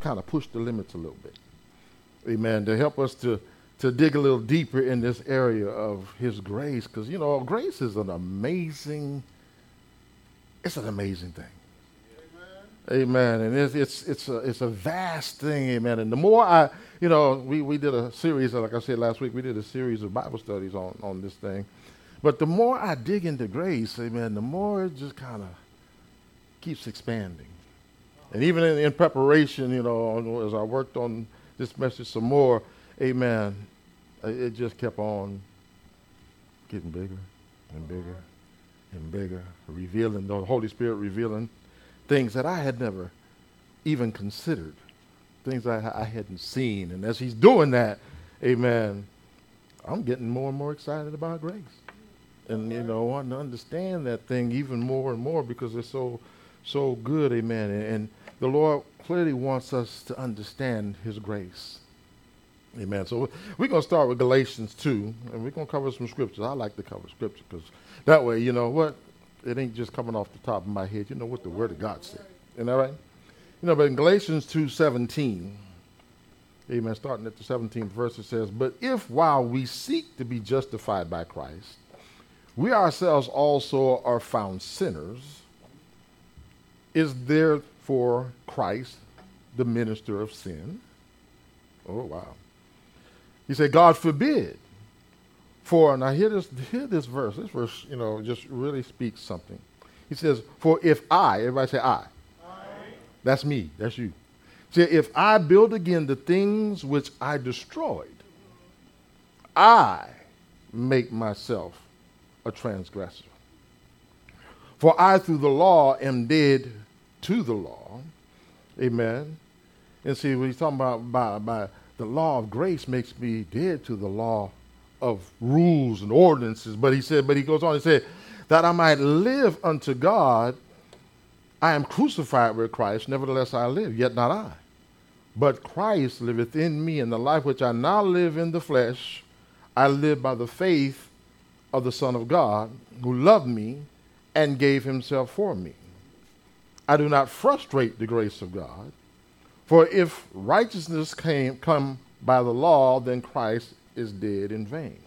kind of push the limits a little bit. Amen. To help us to dig a little deeper in this area of his grace. Because, grace is it's an amazing thing. Amen. And it's a vast thing. Amen. And the more we did a series, like I said last week, we did a series of Bible studies on this thing. But the more I dig into grace, amen, the more it just kind of keeps expanding. And even in preparation, as I worked on this message some more, amen, it just kept on getting bigger and bigger and bigger, revealing, the Holy Spirit revealing things that I had never even considered, things I hadn't seen. And as he's doing that, amen, I'm getting more and more excited about grace. And, wanting to understand that thing even more and more because it's so good, amen. And the Lord clearly wants us to understand his grace. Amen. So we're going to start with Galatians 2, and we're going to cover some scriptures. I like to cover scripture because that way, you know what? It ain't just coming off the top of my head. You know what the Word of God said. Isn't that right? But in Galatians 2:17, amen, starting at the 17th verse, it says, "But if while we seek to be justified by Christ, we ourselves also are found sinners, is therefore Christ the minister of sin?" Oh, wow. He said, "God forbid. For," now hear this verse. This verse, just really speaks something. He says, "For if I," everybody say I. That's me. That's you. See, "if I build again the things which I destroyed, I make myself a transgressor. For I through the law am dead to the law." Amen. And see, what he's talking about by the law of grace makes me dead to the law of rules and ordinances. But he goes on, he said, "that I might live unto God, I am crucified with Christ, nevertheless I live, yet not I. But Christ liveth in me, and the life which I now live in the flesh, I live by the faith of the Son of God, who loved me and gave himself for me. I do not frustrate the grace of God, for if righteousness come by the law, then Christ is dead in vain."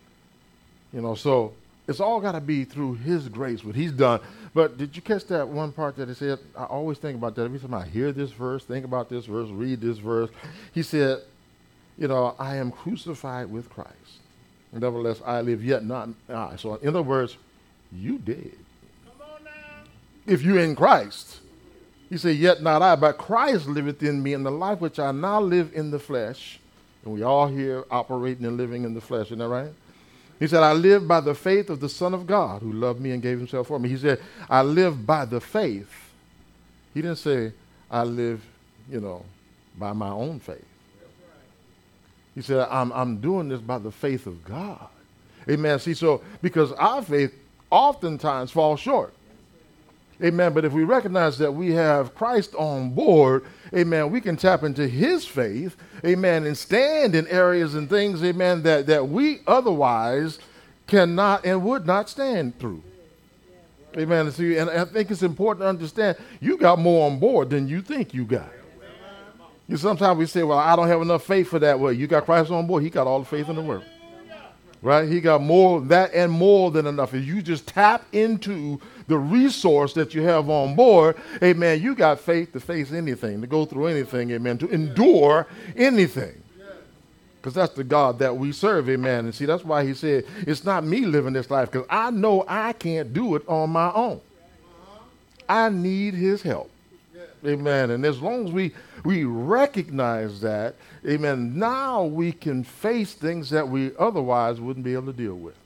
So it's all got to be through his grace, what he's done. But did you catch that one part that he said? I always think about that. Every time I hear this verse, think about this verse, read this verse. He said, "I am crucified with Christ. Nevertheless, I live, yet not I." So in other words, you dead. Come on now. If you're in Christ. He said, "Yet not I, but Christ liveth in me, and the life which I now live in the flesh." And we all here operating and living in the flesh, isn't that right? He said, "I live by the faith of the Son of God, who loved me and gave himself for me." He said, "I live by the faith." He didn't say, "I live, by my own faith." He said, I'm doing this by the faith of God. Amen. See, so because our faith oftentimes falls short. Amen. But if we recognize that we have Christ on board, amen, we can tap into his faith, amen, and stand in areas and things, amen, that we otherwise cannot and would not stand through. Amen. See, and I think it's important to understand you got more on board than you think you got. Sometimes we say, "Well, I don't have enough faith for that." Well, you got Christ on board. He got all the faith in the world. Right? He got more that and more than enough. If you just tap into the resource that you have on board, amen, you got faith to face anything, to go through anything, amen, to endure anything. Because that's the God that we serve, amen. And see, that's why he said, it's not me living this life, because I know I can't do it on my own. I need his help. Amen. And as long as we recognize that, amen, now we can face things that we otherwise wouldn't be able to deal with.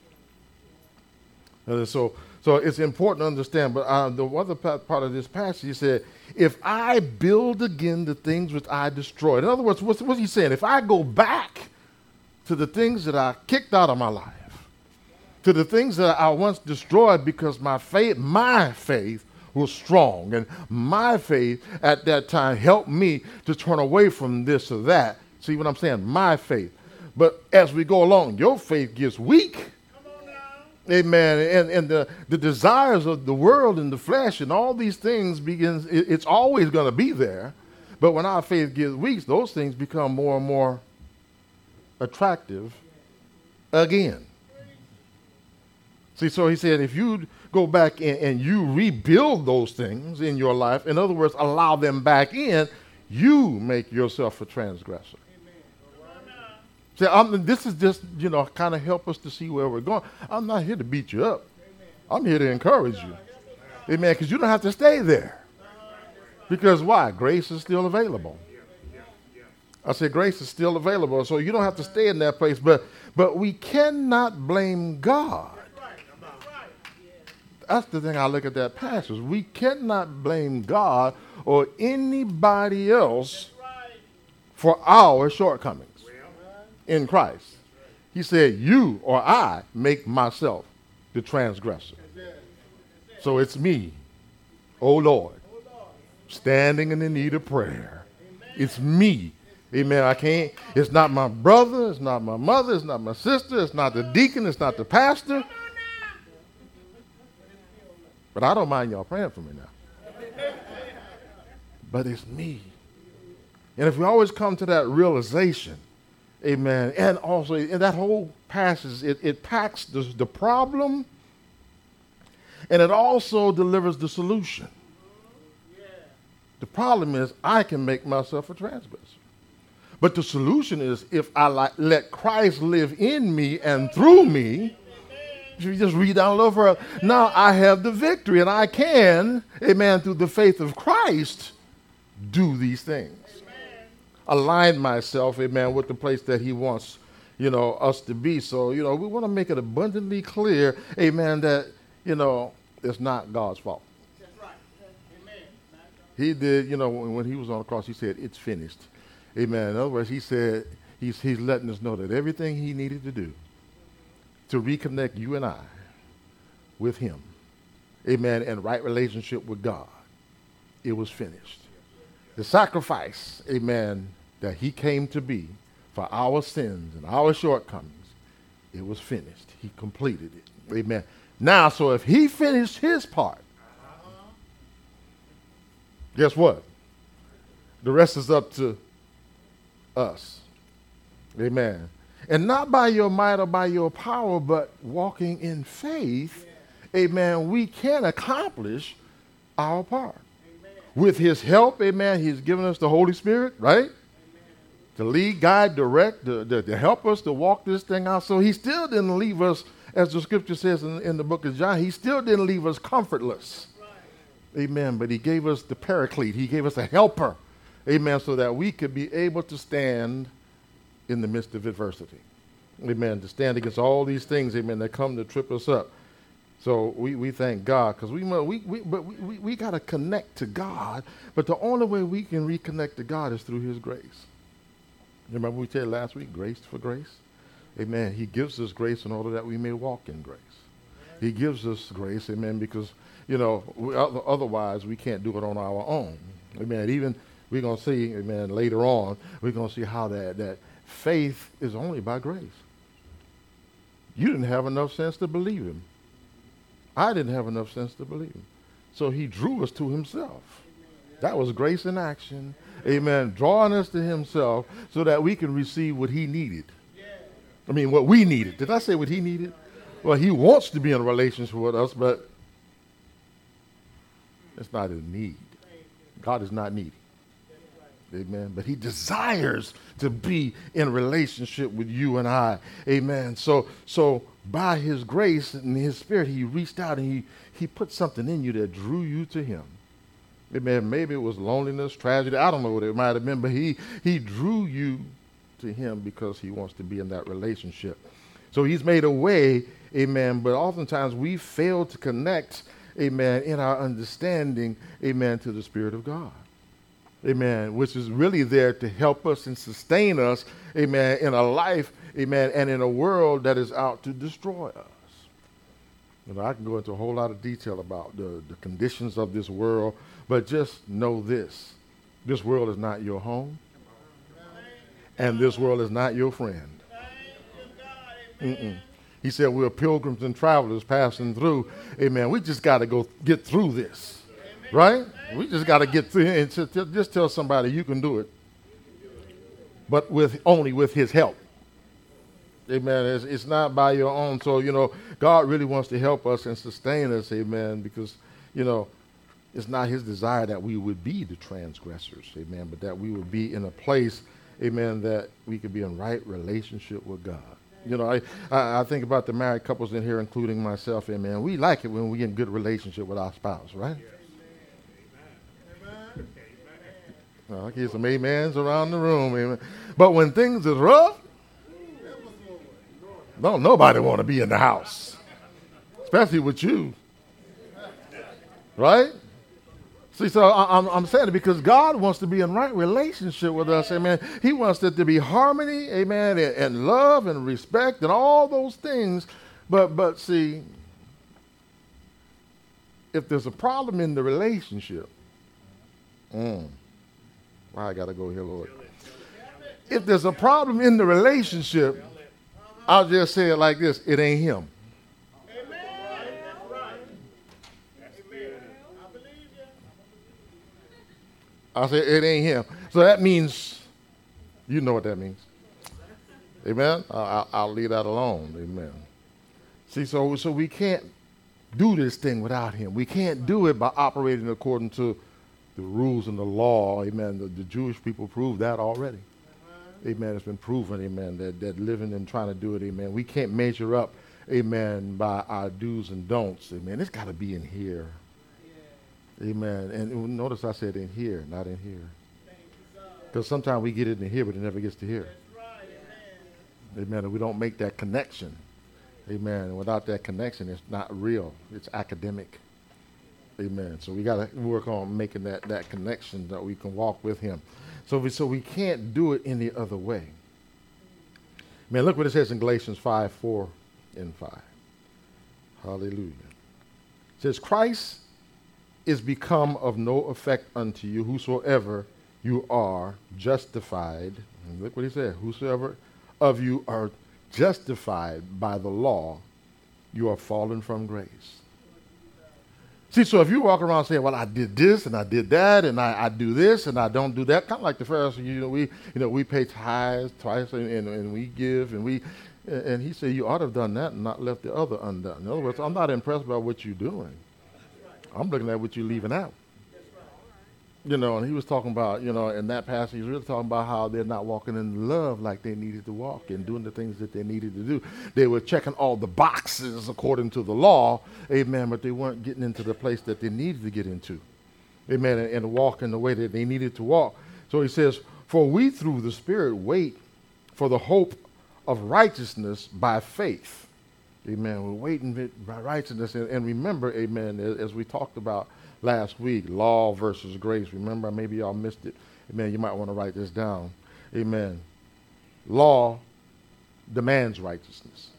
So it's important to understand. But the other part of this passage, he said, "If I build again the things which I destroyed." In other words, what's he saying? If I go back to the things that I kicked out of my life, to the things that I once destroyed because my faith was strong, and my faith at that time helped me to turn away from this or that. See what I'm saying? My faith. But as we go along, your faith gets weak. Amen. And the desires of the world and the flesh and all these things it's always going to be there. But when our faith gets weak, those things become more and more attractive again. See, so he said, if you go back and you rebuild those things in your life, in other words, allow them back in, you make yourself a transgressor. See, this is just, kind of help us to see where we're going. I'm not here to beat you up. I'm here to encourage you. Amen, because you don't have to stay there. Because why? Grace is still available. I said grace is still available, so you don't have to stay in that place. But we cannot blame God. That's the thing I look at that passage. We cannot blame God or anybody else for our shortcomings in Christ. He said, you or I make myself the transgressor. So it's me, oh Lord, standing in the need of prayer. It's me. Amen. I can't, it's not my brother, it's not my mother, it's not my sister, it's not the deacon, it's not the pastor. But I don't mind y'all praying for me now. But it's me. And if we always come to that realization, amen, and also in that whole passage, it packs the problem and it also delivers the solution. The problem is I can make myself a transgressor. But the solution is if I let Christ live in me and through me. If you just read down a little further, now I have the victory and I can, amen, through the faith of Christ, do these things. Align myself, amen, with the place that he wants, us to be. So, we want to make it abundantly clear, amen, that, it's not God's fault. That's right. Amen. He did, when he was on the cross, he said, it's finished. Amen. In other words, he said, he's letting us know that everything he needed to do to reconnect you and I with him, amen, and right relationship with God, it was finished. The sacrifice, amen, that he came to be for our sins and our shortcomings, it was finished. He completed it. Amen. Now, so if he finished his part, guess what? The rest is up to us. Amen. And not by your might or by your power, but walking in faith, amen, we can accomplish our part. Amen. With his help, amen, he's given us the Holy Spirit, right? Amen. To lead, guide, direct, to help us to walk this thing out. So he still didn't leave us, as the scripture says in the book of John, he still didn't leave us comfortless. Right. Amen. But he gave us the paraclete. He gave us a helper. Amen. So that we could be able to stand in the midst of adversity. Amen. To stand against all these things, amen, that come to trip us up. So we thank God because we got to connect to God. But the only way we can reconnect to God is through his grace. Remember we said last week, grace for grace? Amen. He gives us grace in order that we may walk in grace. He gives us grace, amen, because, otherwise we can't do it on our own. Amen. Even we're going to see, amen, later on, we're going to see how that faith is only by grace. You didn't have enough sense to believe him. I didn't have enough sense to believe him. So he drew us to himself. That was grace in action. Amen. Drawing us to himself so that we can receive what he needed. I mean, what we needed. Did I say what he needed? Well, he wants to be in a relationship with us, but it's not a need. God is not needy. Amen. But he desires to be in relationship with you and I. Amen. So by his grace and his spirit, he reached out and he put something in you that drew you to him. Amen. Maybe it was loneliness, tragedy. I don't know what it might have been, but he drew you to him because he wants to be in that relationship. So he's made a way, amen, but oftentimes we fail to connect, amen, in our understanding, amen, to the Spirit of God. Amen, which is really there to help us and sustain us, amen, in a life, amen, and in a world that is out to destroy us. I can go into a whole lot of detail about the conditions of this world, but just know this. This world is not your home, and this world is not your friend. He said we're pilgrims and travelers passing through. Amen. We just got to go get through this. Right? We just got to get through and just tell somebody you can do it, but only with his help. Amen. It's not by your own. So, God really wants to help us and sustain us, amen, because, you know, it's not his desire that we would be the transgressors, amen, but that we would be in a place, amen, that we could be in right relationship with God. I think about the married couples in here, including myself, amen. We like it when we in good relationship with our spouse, right? I get some amens around the room, amen. But when things is rough, don't nobody want to be in the house, especially with you, right? See, so I'm saying it because God wants to be in right relationship with us, amen. He wants there to be harmony, amen, and love and respect and all those things. But see, if there's a problem in the relationship, I got to go here, Lord. If there's a problem in the relationship, I'll just say it like this: it ain't him. I say it ain't him. So that means, you know what that means. Amen? I'll leave that alone. Amen. See, so we can't do this thing without him. We can't do it by operating according to the rules and the law. Amen. The Jewish people proved that already. Amen. It's been proven, amen, that living and trying to do it, amen. We can't measure up, amen, by our do's and don'ts. Amen. It's got to be in here. Amen. And notice I said in here, not in here. Because sometimes we get it in here, but it never gets to here. Amen. And we don't make that connection. Amen. And without that connection, it's not real. It's academic. Amen. So we got to work on making that connection that we can walk with him. So we can't do it any other way. Man, look what it says in Galatians 5:4 and 5. Hallelujah. It says, Christ is become of no effect unto you, whosoever you are justified. And look what he said. Whosoever of you are justified by the law, you are fallen from grace. See, so if you walk around saying, well, I did this and I did that and I do this and I don't do that, kind of like the Pharisees, we pay tithes twice and we give and he said, you ought to have done that and not left the other undone. In other words, I'm not impressed by what you're doing. I'm looking at what you're leaving out. And he was talking about, in that passage, he was really talking about how they're not walking in love like they needed to walk and doing the things that they needed to do. They were checking all the boxes according to the law, amen, but they weren't getting into the place that they needed to get into, amen, and walk in the way that they needed to walk. So he says, for we through the Spirit wait for the hope of righteousness by faith. Amen. We're waiting by righteousness. And remember, amen, as we talked about last week, law versus grace. Remember, maybe y'all missed it. Amen. You might want to write this down. Amen. Law demands righteousness.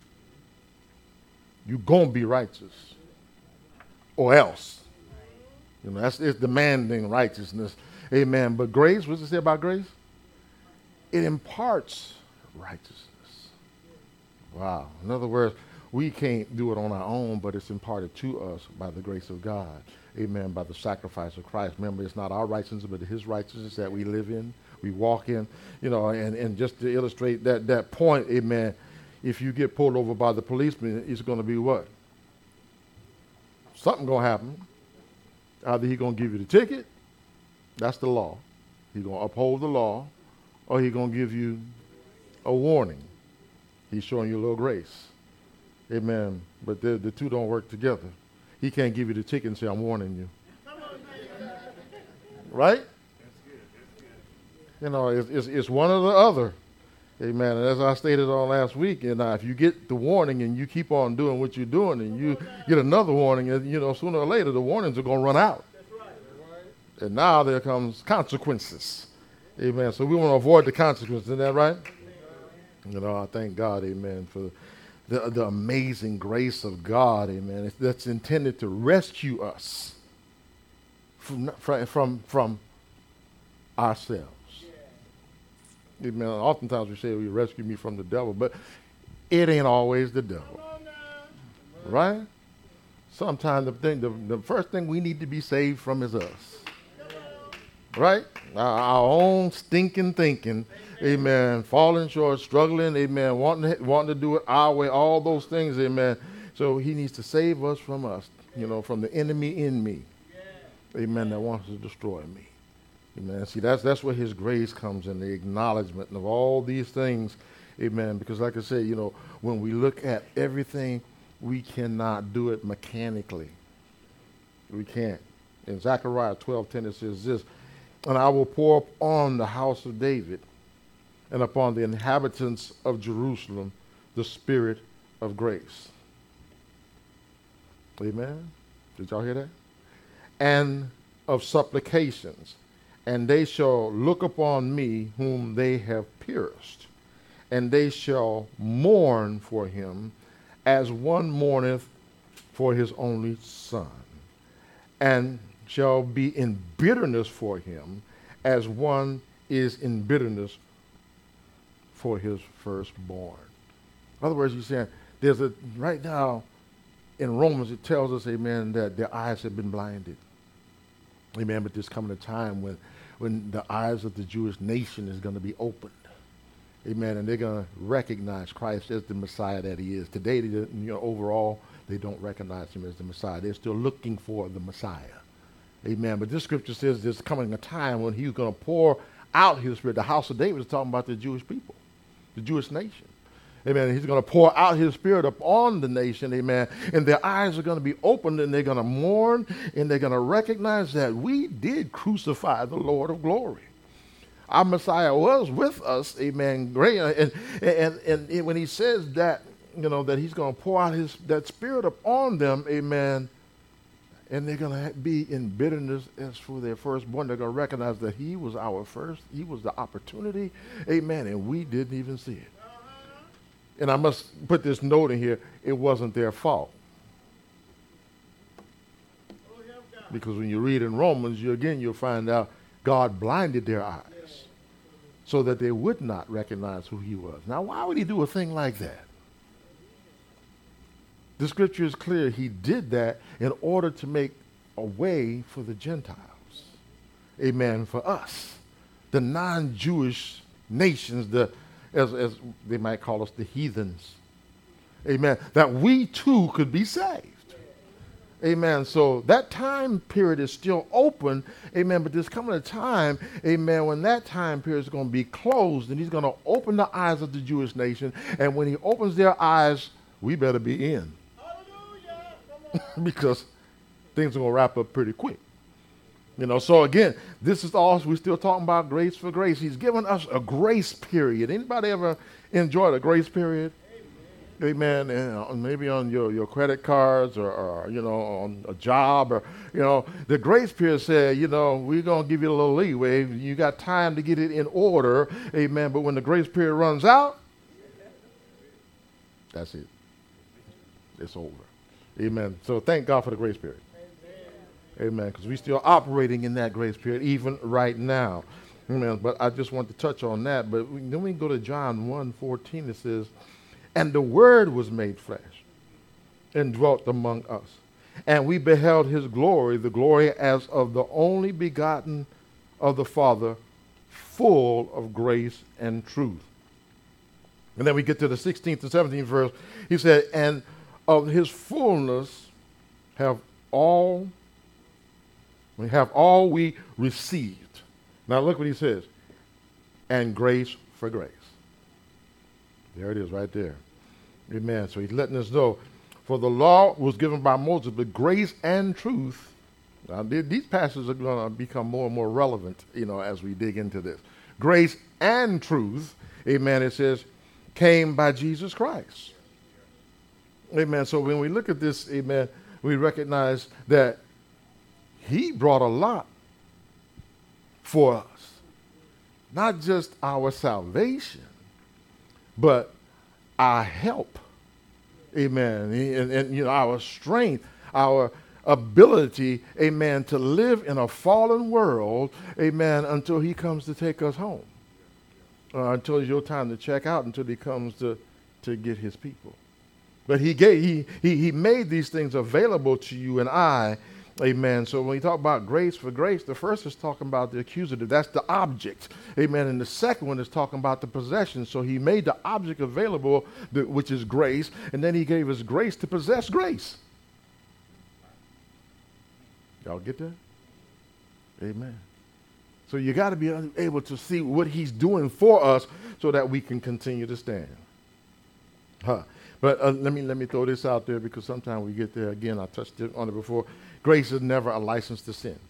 You're going to be righteous or else. It's demanding righteousness. Amen. But grace, what's it say about grace? It imparts righteousness. Wow. In other words, we can't do it on our own, but it's imparted to us by the grace of God. Amen. By the sacrifice of Christ. Remember, it's not our righteousness, but his righteousness that we live in, we walk in. And just to illustrate that point, amen, if you get pulled over by the policeman, it's going to be what? Something going to happen. Either he's going to give you the ticket, that's the law. He's going to uphold the law, or he's going to give you a warning. He's showing you a little grace. Amen. But the two don't work together. He can't give you the ticket and say, I'm warning you. Right? It's one or the other. Amen. And as I stated on last week, if you get the warning and you keep on doing what you're doing and you get another warning, sooner or later the warnings are going to run out. And now there comes consequences. Amen. So we want to avoid the consequences. Isn't that right? I thank God, amen, for the amazing grace of God, amen, that's intended to rescue us from ourselves. Amen. Oftentimes we say, "You rescue me from the devil," but it ain't always the devil, right? Sometimes the first thing we need to be saved from is us. Right? Our own stinking thinking. Amen. Falling short, struggling. Amen. Wanting to do it our way. All those things. Amen. So he needs to save us, from the enemy in me. Amen. That wants to destroy me. Amen. See, that's where his grace comes in, the acknowledgement of all these things. Amen. Because like I said, when we look at everything, we cannot do it mechanically. We can't. In Zechariah 12:10 it says this, and I will pour upon the house of David and upon the inhabitants of Jerusalem the spirit of grace. Amen. Did y'all hear that? And of supplications, and they shall look upon me whom they have pierced, and they shall mourn for him as one mourneth for his only son, and shall be in bitterness for him as one is in bitterness for his firstborn. In other words, you're saying right now in Romans it tells us, amen, that their eyes have been blinded. Amen, but there's coming a time when the eyes of the Jewish nation is going to be opened. Amen, and they're going to recognize Christ as the Messiah that he is. Today, overall, they don't recognize him as the Messiah. They're still looking for the Messiah. Amen, but this scripture says there's coming a time when he's going to pour out his spirit. The house of David is talking about the Jewish people, the Jewish nation. Amen. He's going to pour out his spirit upon the nation. Amen. And their eyes are going to be opened, and they're going to mourn, and they're going to recognize that we did crucify the Lord of glory. Our Messiah was with us. Amen. Great. And when he says that, that he's going to pour out that spirit upon them. Amen. And they're going to be in bitterness as for their firstborn. They're going to recognize that he was our first. He was the opportunity. Amen. And we didn't even see it. And I must put this note in here. It wasn't their fault. Because when you read in Romans, you'll find out God blinded their eyes so that they would not recognize who he was. Now, why would he do a thing like that? The scripture is clear. He did that in order to make a way for the Gentiles. Amen. For us, the non-Jewish nations, as they might call us, the heathens. Amen. That we too could be saved. Amen. So that time period is still open. Amen. But there's coming a time, amen, when that time period is going to be closed, and he's going to open the eyes of the Jewish nation. And when he opens their eyes, we better be in. Because things are going to wrap up pretty quick. So again, this is all, we're still talking about grace for grace. He's given us a grace period. Anybody ever enjoyed a grace period? Amen. And maybe on your credit cards or on a job or, the grace period said, we're going to give you a little leeway. You got time to get it in order. Amen. But when the grace period runs out, that's it. It's over. Amen. So thank God for the grace period. Amen. Because we're still operating in that grace period even right now. Amen. But I just want to touch on that. But then we go to John 1:14. It says, and the Word was made flesh and dwelt among us. And we beheld his glory, the glory as of the only begotten of the Father, full of grace and truth. And then we get to the 16th to 17th verse. He said, and of his fullness have all we received. Now look what he says. And grace for grace. There it is right there. Amen. So he's letting us know, for the law was given by Moses, but grace and truth. Now these passages are going to become more and more relevant, as we dig into this. Grace and truth, amen, it says, came by Jesus Christ. Amen. So when we look at this, amen, we recognize that he brought a lot for us. Not just our salvation, but our help. Amen. And our strength, our ability, amen, to live in a fallen world, amen, until he comes to take us home. Until it's your time to check out, until he comes to get his people. But he made these things available to you and I. Amen. So when we talk about grace for grace, the first is talking about the accusative. That's the object. Amen. And the second one is talking about the possession. So he made the object available, which is grace, and then he gave us grace to possess grace. Y'all get that? Amen. So you got to be able to see what he's doing for us so that we can continue to stand. But let me throw this out there, because sometimes we get there. Again, I touched on it before. Grace is never a license to sin.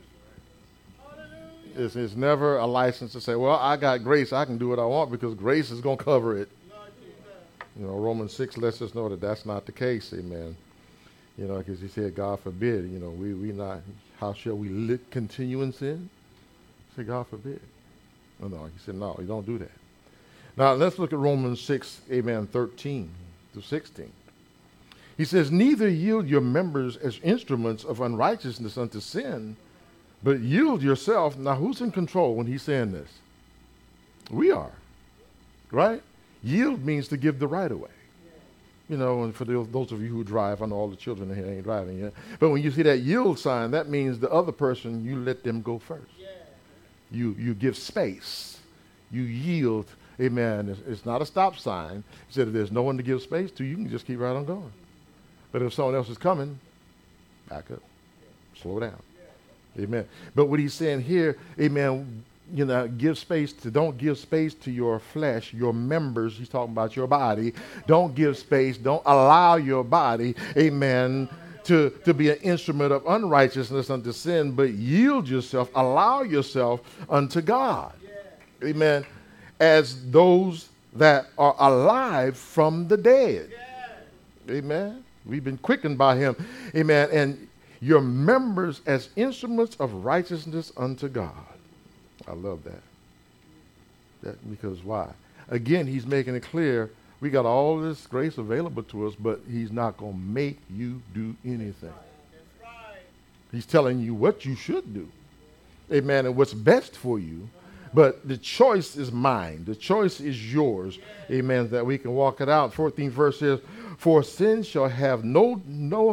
It's never a license to say, well, I got grace, I can do what I want because grace is going to cover it. You know, Romans 6 lets us know that that's not the case. Amen. You know, because he said, God forbid, you know, we not, how shall we continue in sin? He said, God forbid. No, he said, no, you don't do that. Now, let's look at Romans 6, amen, 13 to 16. He says, neither yield your members as instruments of unrighteousness unto sin, but yield yourself. Now, who's in control when he's saying this? We are, right? Yield means to give the right away. You know, and for those of you who drive, I know all the children here ain't driving yet, but when you see that yield sign, that means the other person, you let them go first. Yeah. You give space. You yield. Amen. It's not a stop sign. He said if there's no one to give space to, you can just keep right on going. But if someone else is coming, back up. Slow down. Amen. But what he's saying here, amen, you know, don't give space to your flesh, your members. He's talking about your body. Don't give space. Don't allow your body, amen, to be an instrument of unrighteousness unto sin, but yield yourself, allow yourself unto God. Yeah. Amen. As those that are alive from the dead. Yeah. Amen. We've been quickened by him. Amen. And your members as instruments of righteousness unto God. I love that. Because why? Again, he's making it clear we got all this grace available to us, but he's not going to make you do anything. That's right. He's telling you what you should do. Amen. And what's best for you. But the choice is mine. The choice is yours. Amen. That we can walk it out. 14th verse says, for sin shall have no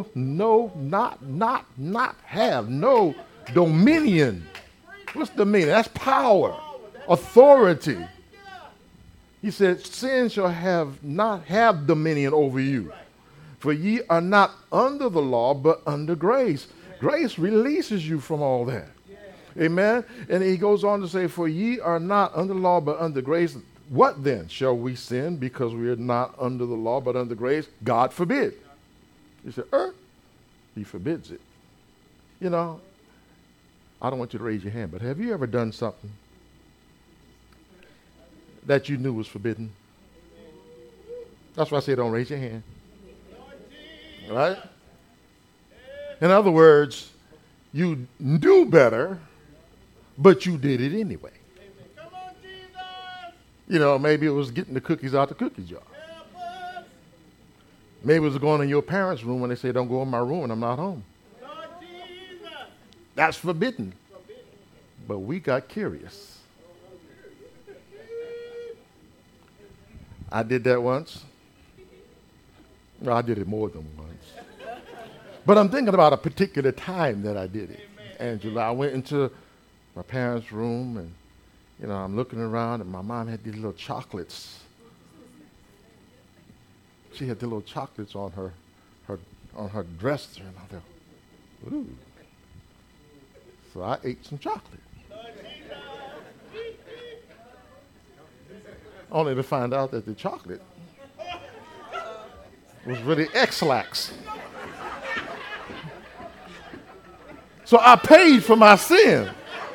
dominion. What's dominion? That's power, authority. He said, sin shall not have dominion over you. For ye are not under the law, but under grace. Grace releases you from all that. Amen. And he goes on to say, for ye are not under law, but under grace. What then? Shall we sin because we are not under the law, but under grace? God forbid. He said, he forbids it. You know, I don't want you to raise your hand, but have you ever done something that you knew was forbidden? That's why I say don't raise your hand. Right? In other words, you knew better, but you did it anyway. Come on, Jesus. You know, maybe it was getting the cookies out the cookie jar. Maybe it was going in your parents' room when they say, don't go in my room and I'm not home. Lord Jesus. That's forbidden. But we got curious. I did that once. No, I did it more than once. But I'm thinking about a particular time that I did it. Angela, I went into my parents' room and, you know, I'm looking around and my mom had these little chocolates. She had the little chocolates on her dresser, and I thought, ooh. So I ate some chocolate. Only to find out that the chocolate was really X-Lax. So I paid for my sin.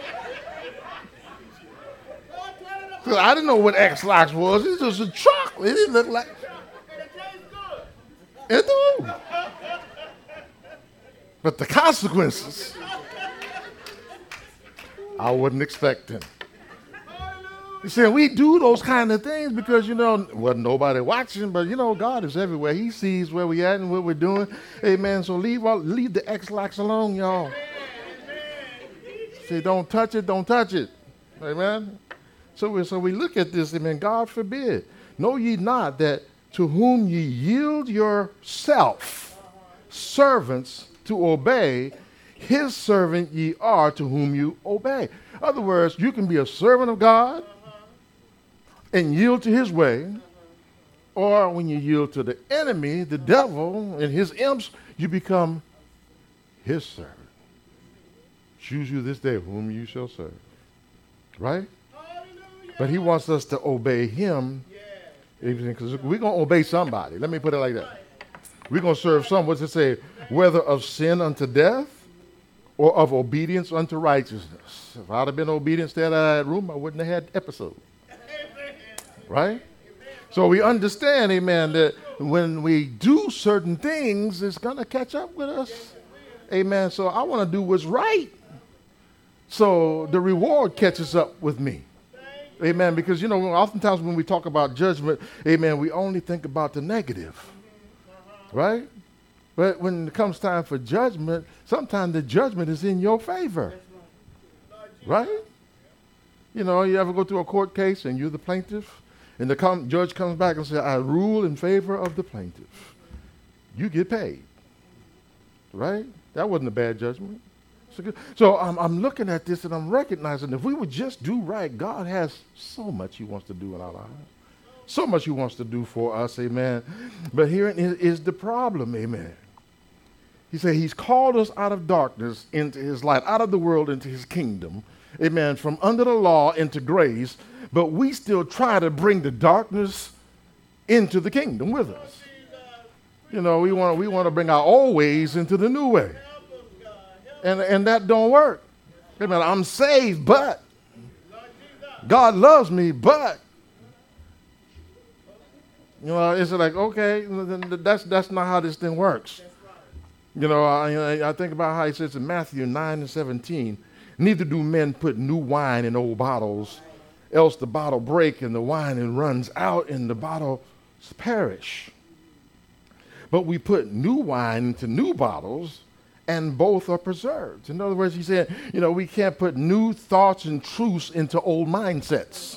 Because I didn't know what X-Lax was. It's just a chocolate. It didn't look like... It do. But the consequences, I wasn't expecting. You see, we do those kind of things because, you know, wasn't nobody watching, but, you know, God is everywhere. He sees where we at and what we're doing. Amen. So leave the X-Lax alone, y'all. Say, don't touch it, don't touch it. Amen. So we look at this, amen, God forbid. Know ye not that to whom ye yield yourself, servants to obey, his servant ye are to whom you obey. In other words, you can be a servant of God and yield to his way, or when you yield to the enemy, the devil, and his imps, you become his servant. Choose you this day whom you shall serve. Right? But he wants us to obey him, because we're going to obey somebody. Let me put it like that. We're going to serve someone. What's it say? Whether of sin unto death or of obedience unto righteousness. If I'd have been obedient to that room, I wouldn't have had episode. Right? So we understand, amen, that when we do certain things, it's going to catch up with us. Amen. So I want to do what's right, so the reward catches up with me. Amen. Because, you know, oftentimes when we talk about judgment, amen, we only think about the negative. Right? But when it comes time for judgment, sometimes the judgment is in your favor. Right? You know, you ever go through a court case and you're the plaintiff, and the judge comes back and says, I rule in favor of the plaintiff. You get paid. Right? That wasn't a bad judgment. So I'm looking at this and I'm recognizing if we would just do right, God has so much he wants to do in our lives. So much he wants to do for us, amen. But herein is the problem, amen. He said he's called us out of darkness into his light, out of the world into his kingdom, amen, from under the law into grace, but we still try to bring the darkness into the kingdom with us. You know, we want to bring our old ways into the new way. And that don't work. Amen. I'm saved, but God loves me, but you know, it's like, okay, that's not how this thing works. You know, I think about how he says in Matthew 9:17, neither do men put new wine in old bottles, else the bottle break and the wine and runs out and the bottles perish. But we put new wine into new bottles, and both are preserved. In other words, he said, you know, we can't put new thoughts and truths into old mindsets.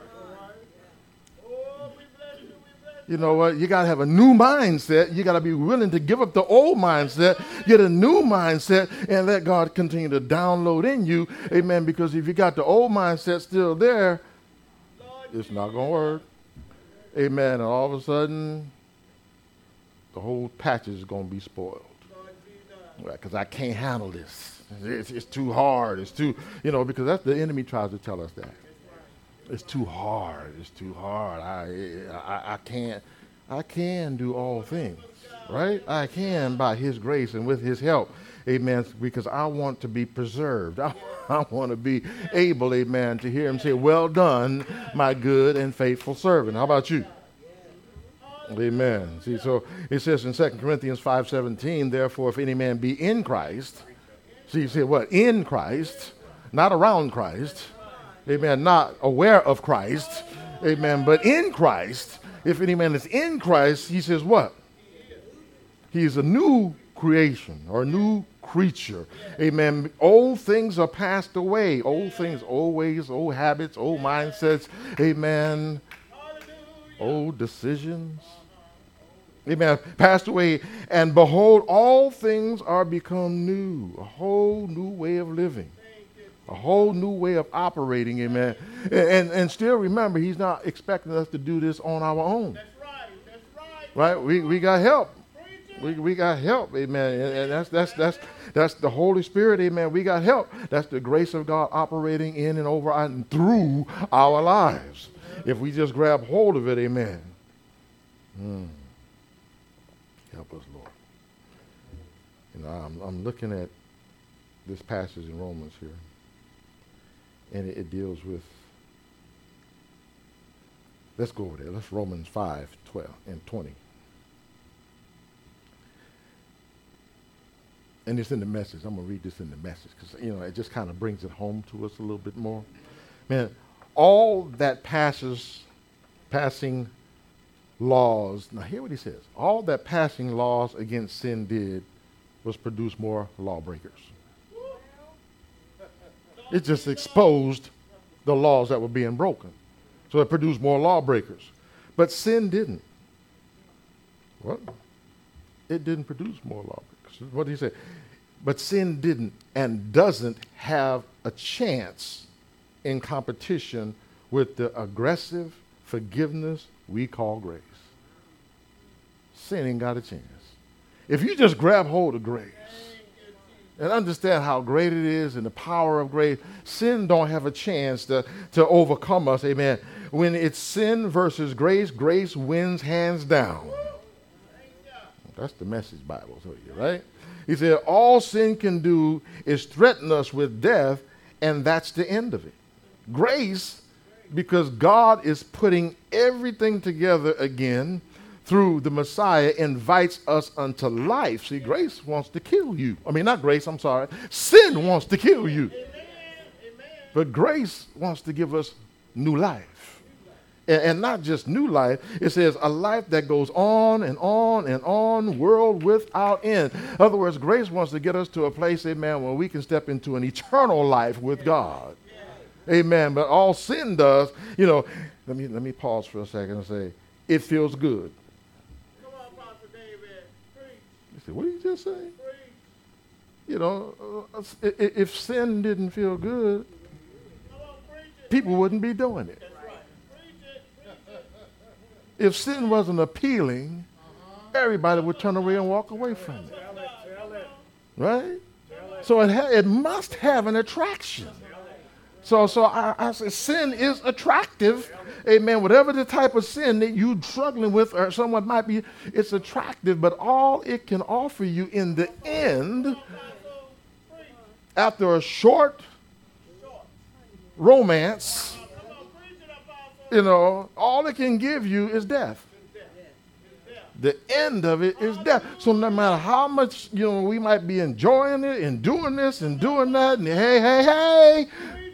You know what? You got to have a new mindset. You got to be willing to give up the old mindset, get a new mindset, and let God continue to download in you. Amen. Because if you got the old mindset still there, it's not going to work. Amen. And all of a sudden, the whole patch is going to be spoiled. Because I can't handle this. It's too hard. It's too, you know, because that's the enemy tries to tell us that. It's too hard. It's too hard. I can do all things, right? I can by his grace and with his help, amen, because I want to be preserved. I want to be able, amen, to hear him say, well done, my good and faithful servant. How about you? Amen. See, so it says in 2 Corinthians 5:17, therefore, if any man be in Christ, see, you say what? In Christ, not around Christ. Amen. Not aware of Christ. Amen. But in Christ, if any man is in Christ, he says what? He is a new creation or a new creature. Amen. Old things are passed away. Old things, old ways, old habits, old mindsets. Amen. Old decisions. Amen. Passed away. And behold, all things are become new. A whole new way of living. A whole new way of operating, amen. And still remember, he's not expecting us to do this on our own. That's right. That's right. Right? We got help. We got help, amen. And that's the Holy Spirit, amen. We got help. That's the grace of God operating in and over and through our lives. If we just grab hold of it, amen. Help us, Lord. You know, I'm looking at this passage in Romans here. And it deals with, let's go over there. Let's Romans 5:12 and 20. And it's in the message. I'm going to read this in the message because, you know, it just kind of brings it home to us a little bit more. Man, all that passing laws, now hear what he says. All that passing laws against sin did was produce more lawbreakers. It just exposed the laws that were being broken. So it produced more lawbreakers. But sin didn't. Well, it didn't produce more lawbreakers. What did he say? But sin didn't and doesn't have a chance in competition with the aggressive forgiveness we call grace. Sin ain't got a chance. If you just grab hold of grace and understand how great it is and the power of grace, sin don't have a chance to overcome us, amen. When it's sin versus grace, grace wins hands down. That's the Message Bible for you, right? He said, all sin can do is threaten us with death, and that's the end of it. Grace, because God is putting everything together again through the Messiah, invites us unto life. See, grace wants to kill you. I mean, not grace, I'm sorry. Sin wants to kill you. But grace wants to give us new life. And not just new life, it says a life that goes on and on and on, world without end. In other words, grace wants to get us to a place, amen, where we can step into an eternal life with God. Amen. But all sin does, let me pause for a second and say, it feels good. Come on, Pastor David. Preach. You say, what did you just say? Preach. If sin didn't feel good, Come on, preach it. people wouldn't be doing it. That's right. Preach it. Preach it. If sin wasn't appealing, everybody would turn away and walk away from it. Tell it. Right? So it must have an attraction. So I say sin is attractive. Amen. Whatever the type of sin that you're struggling with or someone might be, it's attractive. But all it can offer you in the end, after a short romance, all it can give you is death. The end of it is death. So no matter how much, we might be enjoying it and doing this and doing that, and hey,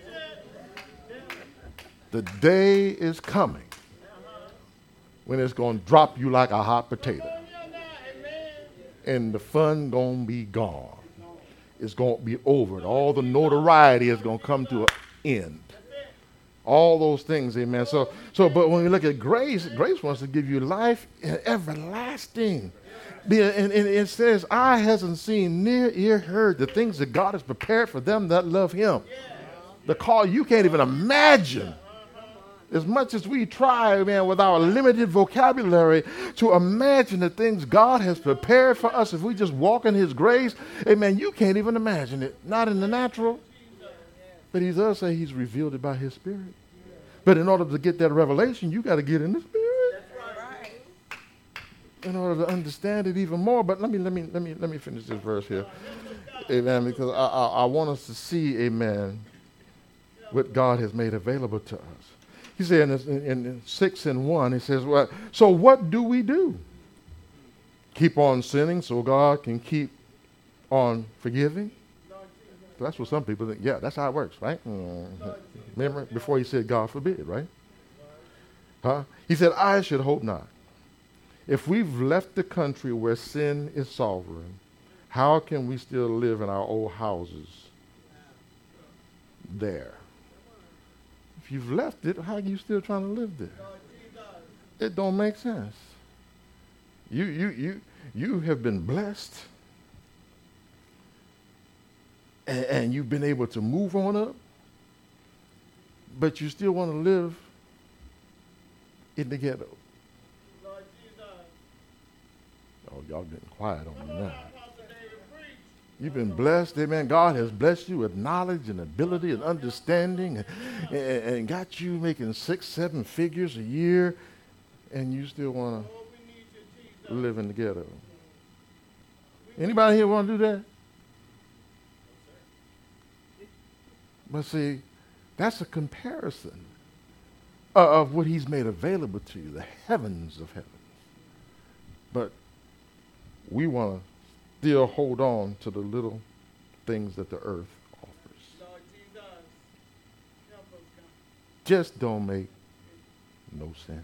the day is coming when it's going to drop you like a hot potato. And the fun going to be gone. It's going to be over. And all the notoriety is going to come to an end. All those things, amen. But when we look at grace, grace wants to give you life everlasting. And it says, eye hasn't seen, near ear heard the things that God has prepared for them that love him. The call you can't even imagine. As much as we try, man, with our limited vocabulary to imagine the things God has prepared for us, if we just walk in his grace, amen, you can't even imagine it. Not in the natural. But he does say he's revealed it by his Spirit. But in order to get that revelation, you got to get in the Spirit. In order to understand it even more. But let me finish this verse here. Amen. Because I want us to see, amen, what God has made available to us. He said in 6:1, he says, well, so what do we do? Keep on sinning so God can keep on forgiving? That's what some people think. Yeah, that's how it works, right? Remember, before he said, God forbid, right? He said, I should hope not. If we've left the country where sin is sovereign, how can we still live in our old houses there? If you've left it, how are you still trying to live there? It don't make sense. You have been blessed. And you've been able to move on up, but you still want to live in the ghetto. Oh, y'all getting quiet on me now. You've been blessed, amen. God has blessed you with knowledge and ability and understanding and got you making 6-7 figures a year, and you still want to live in the ghetto. Anybody here want to do that? But see, that's a comparison of what he's made available to you, the heavens of heavens. But we want to still hold on to the little things that the earth offers. Lord Jesus, help us, God. Just don't make no sense.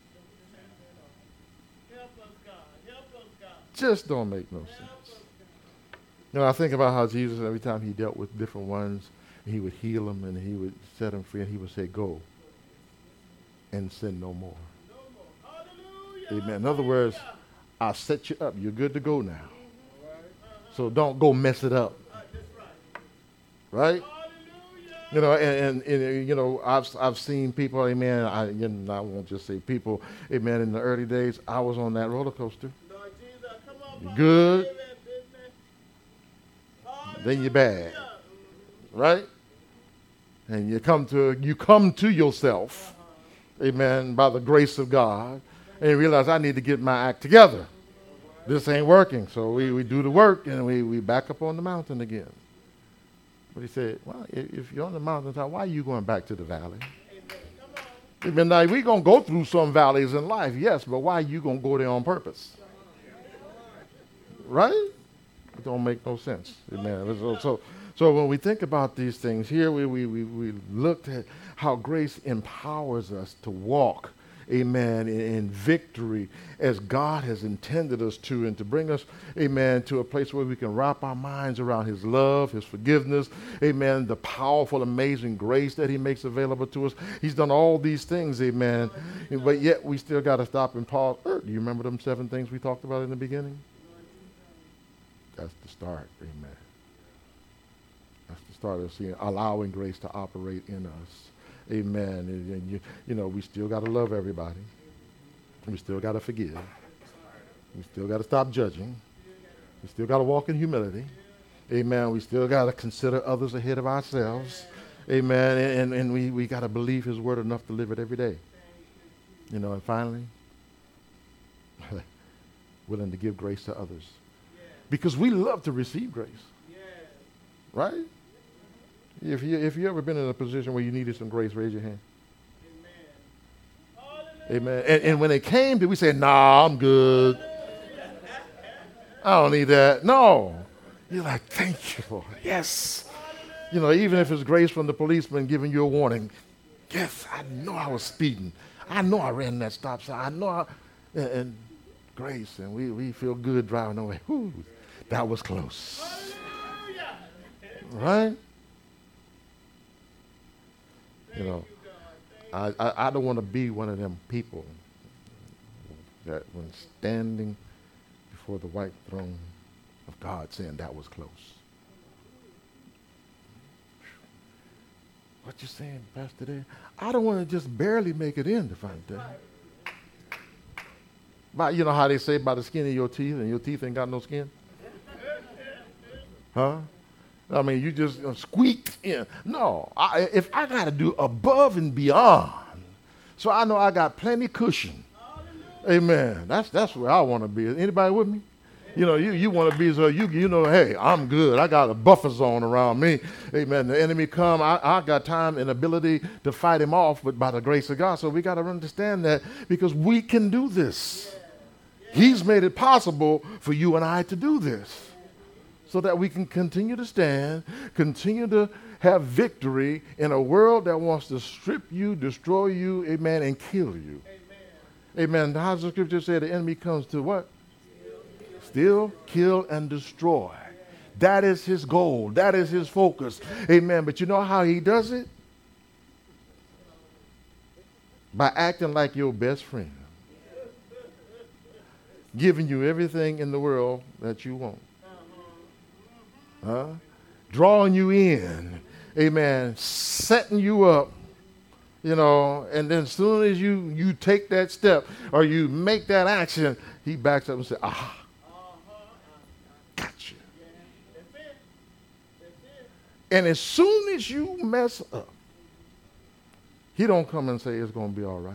Help us, God. Help us, God. Just don't make no sense. I think about how Jesus, every time he dealt with different ones, he would heal them and he would set them free and he would say, go and sin no more. Hallelujah. Amen. In other words, I'll set you up. You're good to go now. So don't go mess it up. Right? You know, and you know, I've seen people, amen. I won't just say people, amen. In the early days, I was on that roller coaster. Lord Jesus, come on, Good, David, business. then you're bad, Hallelujah. right? And you come to yourself, amen, by the grace of God, and you realize I need to get my act together. This ain't working, so we do the work and we back up on the mountain again. But he said, well, if you're on the mountaintop, why are you going back to the valley? Amen. Now, we're going to go through some valleys in life, yes, but why are you going to go there on purpose? Right? It don't make no sense. Amen. So when we think about these things, here we looked at how grace empowers us to walk, amen, in victory as God has intended us to, and to bring us, amen, to a place where we can wrap our minds around his love, his forgiveness, amen, the powerful, amazing grace that he makes available to us. He's done all these things, amen, but yet we still got to stop and pause. Do you remember them 7 things we talked about in the beginning? That's the start, amen. That's the start of seeing, allowing grace to operate in us. Amen. And you know, we still got to love everybody. We still got to forgive. We still got to stop judging. We still got to walk in humility. Amen. We still got to consider others ahead of ourselves. Amen. And we got to believe his word enough to live it every day. You know, and finally, willing to give grace to others. Because we love to receive grace. Right? If you ever been in a position where you needed some grace, raise your hand. Amen. And when it came to, we said, nah, I'm good. I don't need that. No. You're like, thank you, Lord. Yes. You know, even if it's grace from the policeman giving you a warning. Yes, I know I was speeding. I know I ran that stop sign. I know and grace. And we feel good driving away. Whew, that was close. Right? You know, I don't want to be one of them people that when standing before the white throne of God saying that was close. What you saying, Pastor Dave? I don't want to just barely make it in the final day. But you know how they say by the skin of your teeth, and your teeth ain't got no skin? Huh? I mean, you just squeaked in. No, if I got to do above and beyond, so I know I got plenty cushion. Amen. That's where I want to be. Anybody with me? You know, you want to be so you know, hey, I'm good. I got a buffer zone around me. Amen. The enemy come, I got time and ability to fight him off, but by the grace of God. So we got to understand that because we can do this. He's made it possible for you and I to do this, so that we can continue to stand, continue to have victory in a world that wants to strip you, destroy you, amen, and kill you. Amen. How does the scripture say the enemy comes to what? Steal, kill, and destroy. That is his goal. That is his focus. Amen. But you know how he does it? By acting like your best friend. Giving you everything in the world that you want. Drawing you in, amen, setting you up, you know, and then as soon as you take that step or you make that action, he backs up and says, gotcha. And as soon as you mess up, he don't come and say it's going to be all right.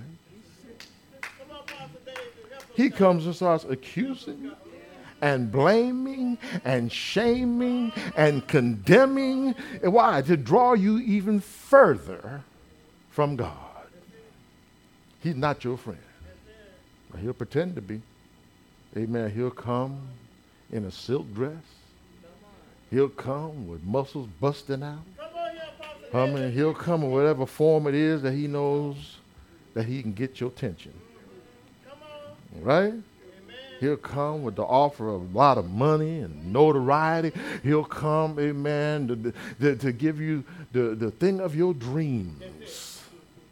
He comes and starts accusing you and blaming and shaming and condemning. And why? To draw you even further from God. He's not your friend. But he'll pretend to be. Amen. He'll come in a silk dress. He'll come with muscles busting out. I mean, he'll come in whatever form it is that he knows that he can get your attention. Right? He'll come with the offer of a lot of money and notoriety. He'll come, amen, to give you the thing of your dreams.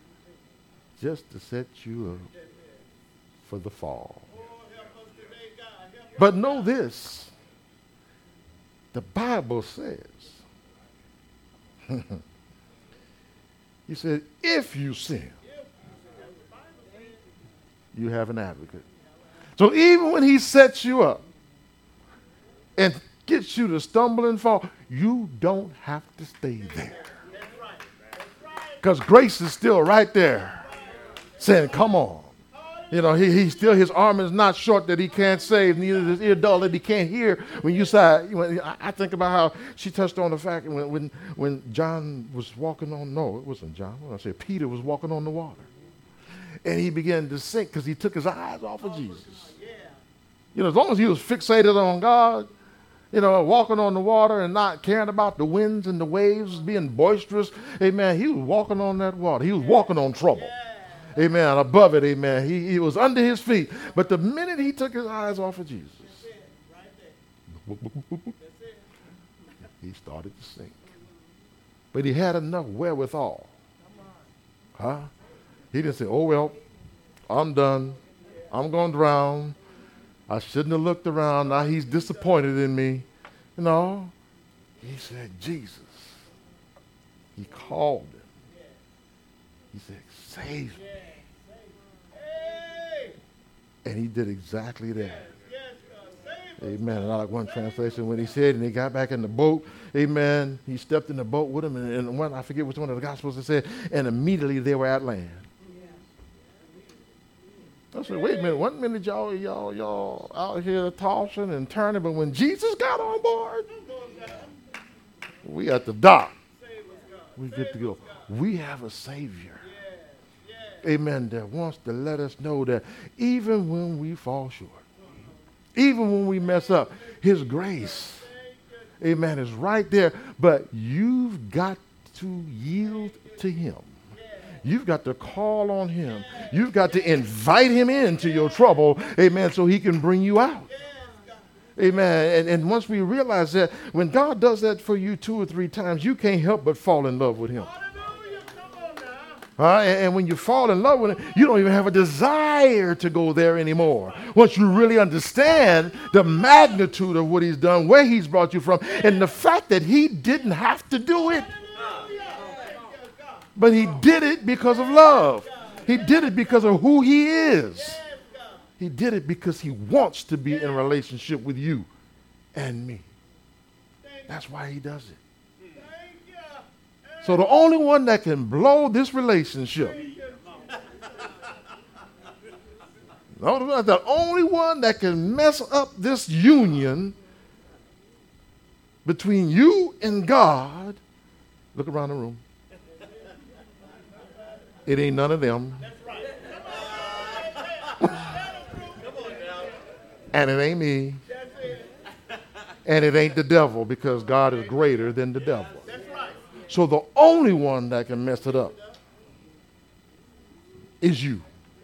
Just to set you up for the fall. But know this, the Bible says, he said, if you sin, you have an advocate. So even when he sets you up and gets you to stumble and fall, you don't have to stay there. Because grace is still right there saying, come on. You know, he still, his arm is not short that he can't save, neither is his ear dull that he can't hear. When you say, I think about how she touched on the fact when John was walking on, no, it wasn't John. What did I say? Peter was walking on the water. And he began to sink because he took his eyes off of Jesus. You know, as long as he was fixated on God, you know, walking on the water and not caring about the winds and the waves, being boisterous, amen, he was walking on that water. He was walking on trouble. Amen. Above it, amen. He was under his feet. But the minute he took his eyes off of Jesus, he started to sink. But he had enough wherewithal. Huh? He didn't say, oh, well, I'm done. I'm going to drown. I shouldn't have looked around. Now he's disappointed in me. No. He said, Jesus. He called him. He said, save me. And he did exactly that. Amen. And I like one translation when he said, and he got back in the boat, amen, he stepped in the boat with him, and one, I forget which one of the Gospels it said, and immediately they were at land. I said, wait a minute, one minute y'all out here tossing and turning, but when Jesus got on board, we at the dock. We good to go. We have a Savior. Amen, that wants to let us know that even when we fall short, even when we mess up, his grace, amen, is right there. But you've got to yield to him. You've got to call on him. You've got to invite him into your trouble, amen, so he can bring you out. Amen. And once we realize that, when God does that for you 2 or 3 times, you can't help but fall in love with him. And when you fall in love with him, you don't even have a desire to go there anymore. Once you really understand the magnitude of what he's done, where he's brought you from, and the fact that he didn't have to do it. But he did it because of love. He did it because of who he is. He did it because he wants to be in relationship with you and me. That's why he does it. So the only one that can blow this relationship, the only one that can mess up this union between you and God, look around the room. It ain't none of them. And it ain't me. And it ain't the devil, because God is greater than the devil. So the only one that can mess it up is you.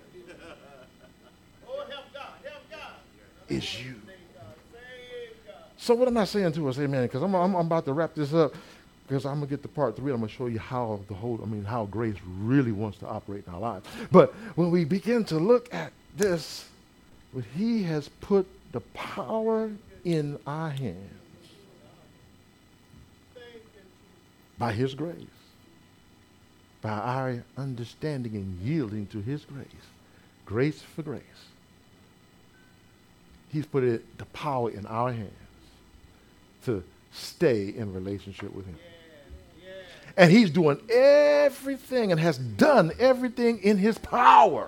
Is you. So what am I saying to us, amen? Because I'm about to wrap this up, because I'm going to get to part 3. I'm going to show you how how grace really wants to operate in our lives. But when we begin to look at this, he has put the power in our hands. By his grace, by our understanding and yielding to his grace, grace for grace, he's put the power in our hands to stay in relationship with him. And he's doing everything and has done everything in his power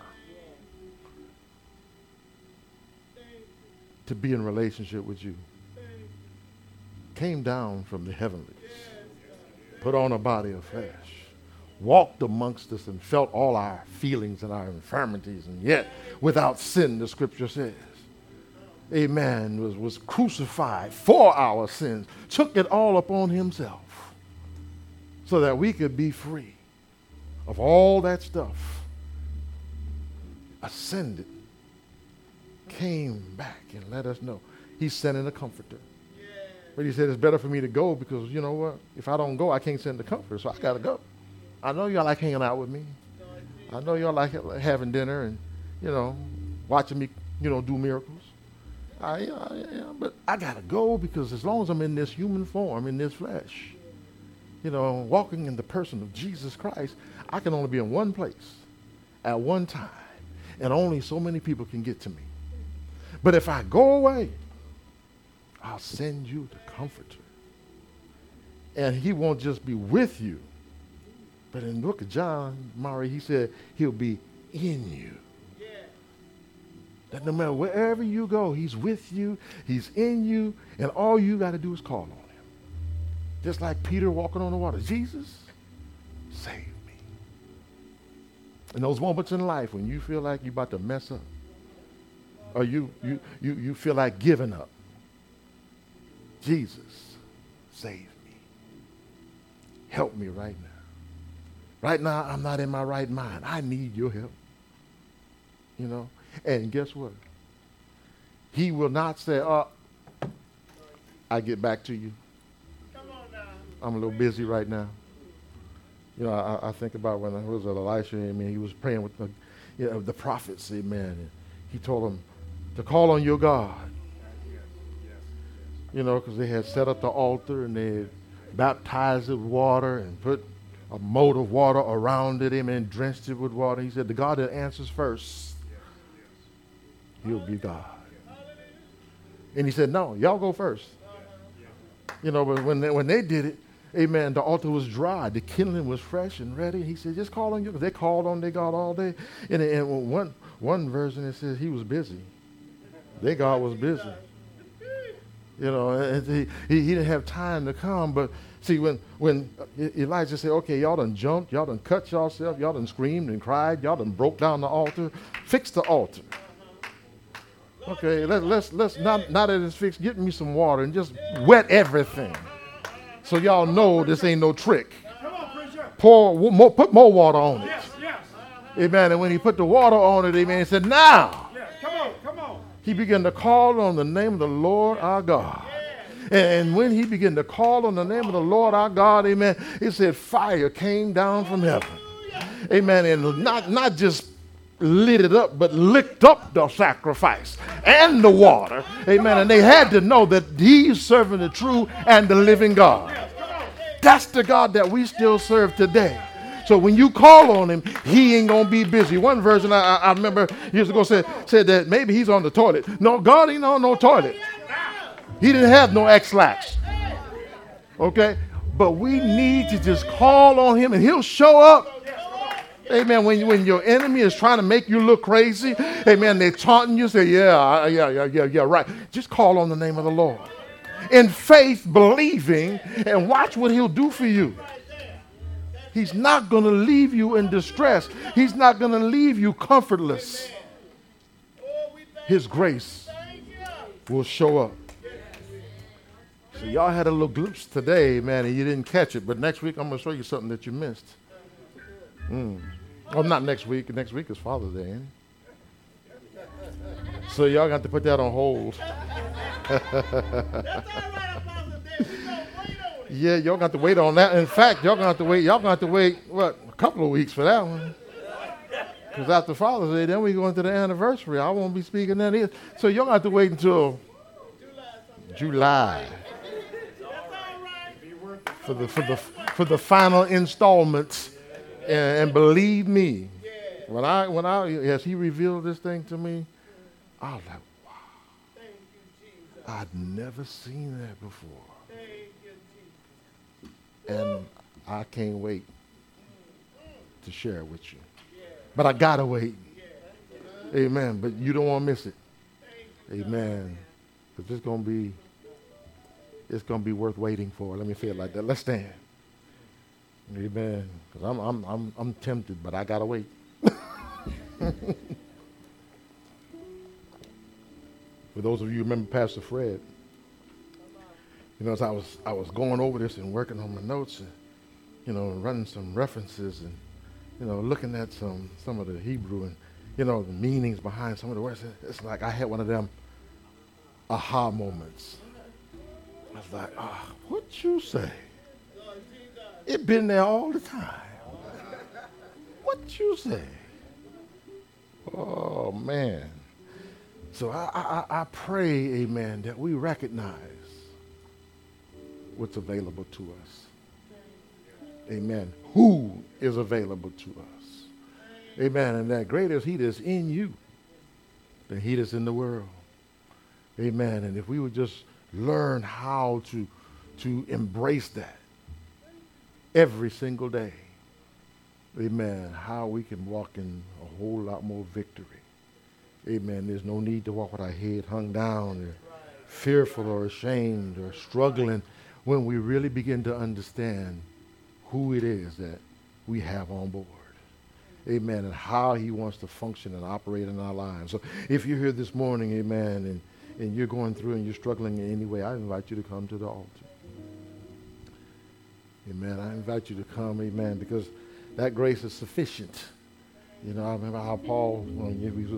to be in relationship with you. Came down from the heavenlies, put on a body of flesh, walked amongst us and felt all our feelings and our infirmities, and yet without sin, the scripture says. Amen, was crucified for our sins, took it all upon himself so that we could be free of all that stuff. Ascended, came back and let us know. He's sending a comforter. But he said, it's better for me to go, because you know what? If I don't go, I can't send the comforter, so I got to go. I know y'all like hanging out with me. I know y'all like having dinner and, watching me, do miracles. But I got to go because as long as I'm in this human form, in this flesh, walking in the person of Jesus Christ, I can only be in one place at one time, and only so many people can get to me. But if I go away, I'll send you the Comforter. And he won't just be with you, but in the book of John, Mari, he said he'll be in you. That no matter wherever you go, he's with you, he's in you, and all you got to do is call on him. Just like Peter walking on the water. Jesus, save me. In those moments in life when you feel like you're about to mess up, or you feel like giving up, Jesus, save me. Help me right now. Right now, I'm not in my right mind. I need your help. And guess what? He will not say, I get back to you. Come on now. I'm a little busy right now. I think about when I was at Elisha, he was praying with the prophets, amen. And he told them to call on your God. Because they had set up the altar and they had baptized it with water and put a moat of water around it, amen, drenched it with water. He said, the God that answers first, he'll be God. And he said, no, y'all go first. But when they did it, amen, the altar was dry. The kindling was fresh and ready. He said, just call on you. They called on their God all day. And one version, it says he was busy. Their God was busy. And he didn't have time to come. But see, when Elijah said, okay, y'all done jumped, y'all done cut yourself, y'all done screamed and cried, y'all done broke down the altar, fix the altar. Okay, let's not that it's fixed, get me some water and just wet everything. So y'all know this ain't no trick. Come on, preacher. Put more water on it. Yes, yes. Amen. And when he put the water on it, amen, he said, now. Yes, come on. He began to call on the name of the Lord our God. And when he began to call on the name of the Lord our God, amen, it said fire came down from heaven. Amen. And not just lit it up, but licked up the sacrifice and the water. Amen. And they had to know that he's serving the true and the living God. That's the God that we still serve today. So when you call on him, he ain't going to be busy. One version I remember years ago said that maybe he's on the toilet. No, God ain't on no toilet. He didn't have no X-lax. Okay? But we need to just call on him and he'll show up. Amen. When your enemy is trying to make you look crazy, amen, they're taunting you, say, yeah, right. Just call on the name of the Lord. In faith, believing, and watch what he'll do for you. He's not going to leave you in distress. He's not going to leave you comfortless. His grace will show up. So y'all had a little glimpse today, man, and you didn't catch it. But next week, I'm going to show you something that you missed. Oh, not next week. Next week is Father's Day, ain't it? So y'all got to put that on hold. Yeah, y'all got to wait on that. In fact, y'all got to wait, what, a couple of weeks for that one. Because after Father's Day, then we go into the anniversary. I won't be speaking then either. So y'all got to wait until July for the final installments. And believe me, when as he revealed this thing to me, I was like, wow. I'd never seen that before. And I can't wait to share it with you. But I gotta wait. Amen. But you don't want to miss it. Amen. Because it's gonna be worth waiting for. Let me say it like that. Let's stand. Amen. Because I'm tempted, but I gotta wait. For those of you who remember Pastor Fred, as I was going over this and working on my notes and running some references and looking at some of the Hebrew and the meanings behind some of the words, it's like I had one of them aha moments. I was like, what you say? It been there all the time. What you say? Oh man. So I pray, amen, that we recognize what's available to us. Amen. Who is available to us. Amen. And that greater is he that's in you than he that's in the world. Amen. And if we would just learn how to embrace that every single day, amen, how we can walk in a whole lot more victory. Amen. There's no need to walk with our head hung down or fearful or ashamed or struggling when we really begin to understand who it is that we have on board. Amen. And how he wants to function and operate in our lives. So if you're here this morning, amen, and you're going through and you're struggling in any way, I invite you to come to the altar. Amen. I invite you to come, amen, because that grace is sufficient. You know, I remember how Paul, when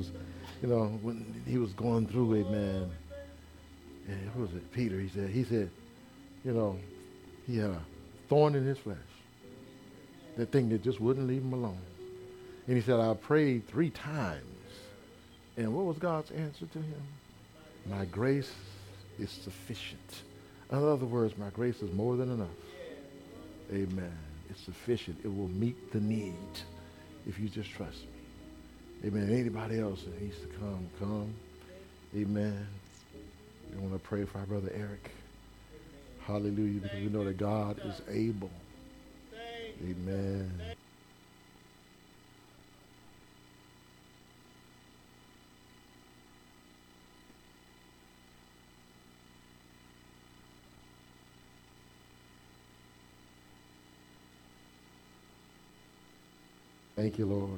he was going through, amen, and who was it? Peter, he said, you know, he had a thorn in his flesh. That thing that just wouldn't leave him alone. And he said, I prayed 3 times. And what was God's answer to him? My grace is sufficient. In other words, my grace is more than enough. Amen. It's sufficient. It will meet the need if you just trust me. Amen. Anybody else that needs to come. Amen. We want to pray for our brother Eric. Hallelujah. Because we know that God is able. Amen. Thank you, Lord.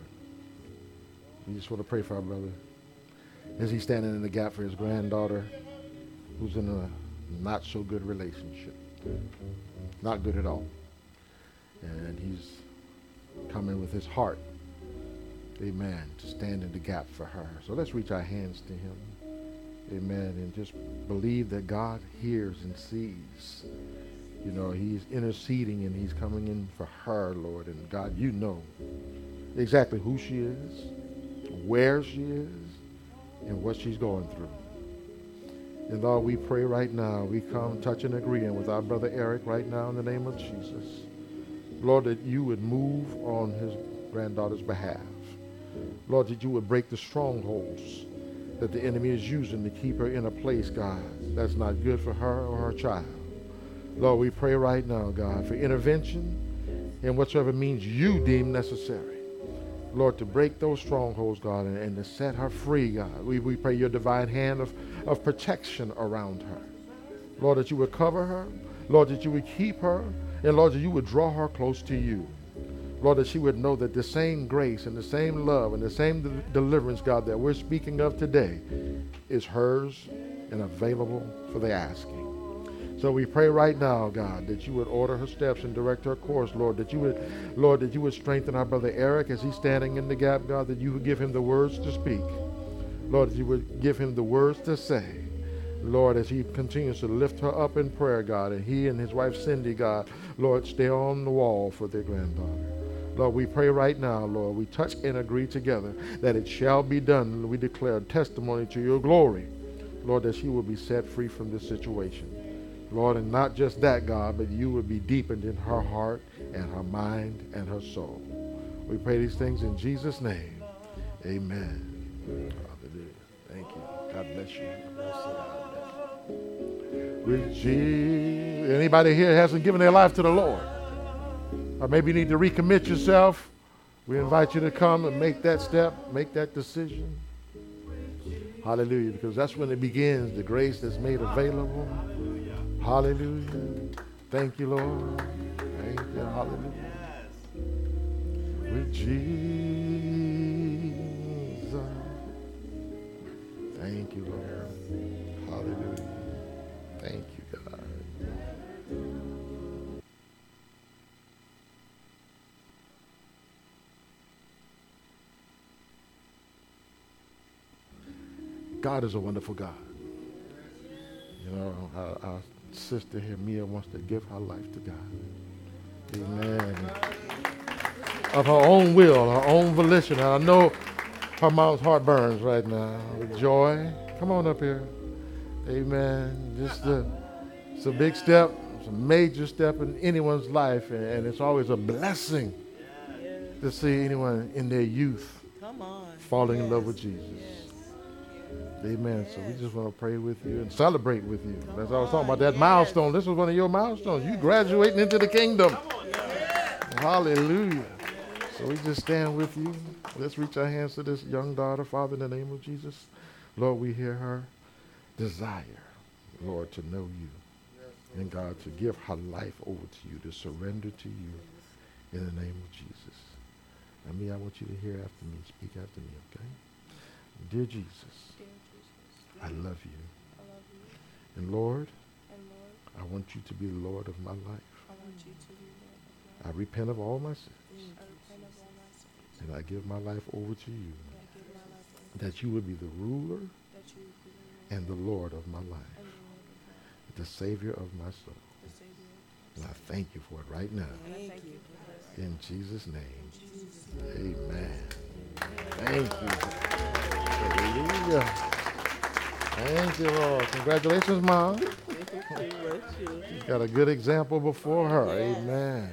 We just want to pray for our brother as he's standing in the gap for his granddaughter who's in a not so good relationship. Not good at all. And he's coming with his heart, amen, to stand in the gap for her. So let's reach our hands to him, amen, and just believe that God hears and sees. You know, he's interceding and he's coming in for her, Lord. And God, you know exactly who she is, where she is, and what she's going through. And Lord, we pray right now, we come touch and agreeing with our brother Eric right now in the name of Jesus. Lord, that you would move on his granddaughter's behalf. Lord, that you would break the strongholds that the enemy is using to keep her in a place, God, that's not good for her or her child. Lord, we pray right now, God, for intervention in whatsoever means you deem necessary. Lord, to break those strongholds, God, and to set her free, God. We pray your divine hand of protection around her. Lord, that you would cover her. Lord, that you would keep her. And Lord, that you would draw her close to you. Lord, that she would know that the same grace and the same love and the same deliverance, God, that we're speaking of today is hers and available for the asking. So we pray right now, God, that you would order her steps and direct her course, Lord, that you would strengthen our brother Eric as he's standing in the gap, God, that you would give him the words to speak. Lord, that you would give him the words to say. Lord, as he continues to lift her up in prayer, God, and he and his wife Cindy, God, Lord, stay on the wall for their granddaughter. Lord, we pray right now, Lord, we touch and agree together that it shall be done. We declare testimony to your glory, Lord, that she will be set free from this situation. Lord, and not just that, God, but you would be deepened in her heart and her mind and her soul. We pray these things in Jesus' name. Amen. Hallelujah. Thank you. God bless you. With Jesus. Anybody here hasn't given their life to the Lord? Or maybe you need to recommit yourself. We invite you to come and make that step, make that decision. Hallelujah. Because that's when it begins, the grace that's made available. Hallelujah. Thank you, Lord. Thank you. Hallelujah. With Jesus. Thank you, Lord. Hallelujah. Thank you, God. God is a wonderful God. You know, our sister here, Mia, wants to give her life to God. Amen. Of her own will, her own volition. And I know Her mom's heart burns right now with joy. Come on up here. Amen. It's a big step. It's a major step in anyone's life, and it's always a blessing to see anyone in their youth falling in love with Jesus. Amen. So we just want to pray with you and celebrate with you. That's what I was talking about, that milestone. This was one of your milestones. You graduating into the kingdom. Hallelujah. So we just stand with you. Let's reach our hands to this young daughter, Father, in the name of Jesus. Lord, we hear her desire, Lord, to know you. And God, to give her life over to you, to surrender to you in the name of Jesus. And me, I want you to hear after me. Speak after me, okay? Dear Jesus, I love you. And Lord, I want you to be the Lord of my life. I repent of all my sins. And I give my life over to you. That you would be the ruler and the Lord of my life. The Savior of my soul. And I thank you for it right now. In Jesus' name. Amen. Thank you. Hallelujah. Thank you, Lord. Congratulations, Mom. She's got a good example before her. Amen.